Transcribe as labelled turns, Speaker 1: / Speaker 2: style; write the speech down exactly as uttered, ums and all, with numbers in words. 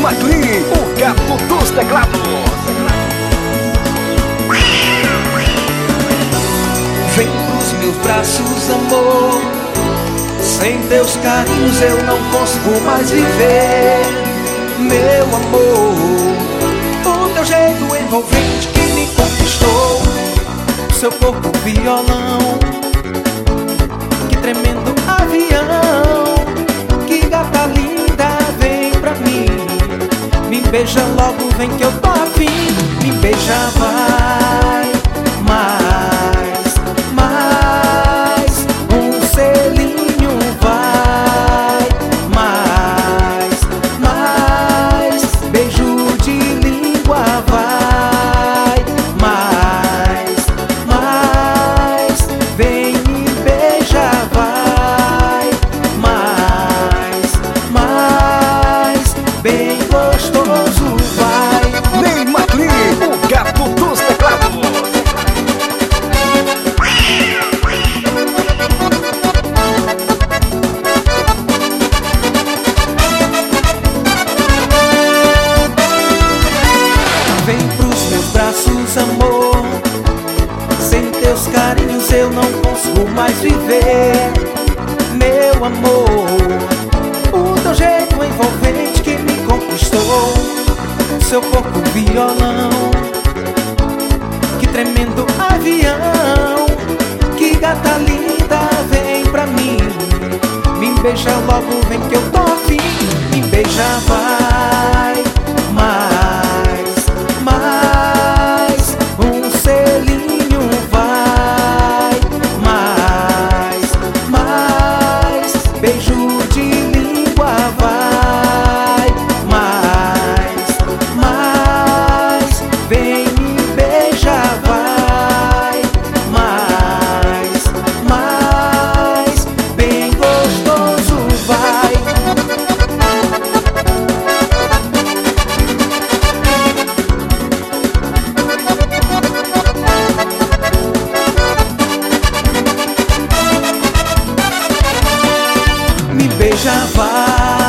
Speaker 1: Maclean, o gato dos teclados.
Speaker 2: Vem pros meus braços, amor. Sem teus carinhos eu não consigo mais viver, meu amor. O teu jeito envolvente que me conquistou, seu corpo violão, que tremendo avião, que gata linda, vem pra mim. Me beija logo, vem que eu tô afim. Me beija, vai, mais, mais, um selinho, vai, mais, mais, beijo de língua, vai, mais, mais, vem me beija, vai, mais, mais, bem gostoso, vai.
Speaker 1: Ney Maclean, o gato dos teclados.
Speaker 2: Vem pros meus braços, amor. Sem teus carinhos eu não consigo mais viver, meu amor. O teu jeito envolvente que me conquistou, seu corpo violão, que tremendo avião, que gata linda, vem pra mim. Me beija logo, vem que eu tô afim. Me beija, vai, mais, mais, um selinho, vai, mais, mais, beijo de língua, vai, mais, mais, vem me beija, vai, mais, mais, bem gostoso, vai. Me beija, vai.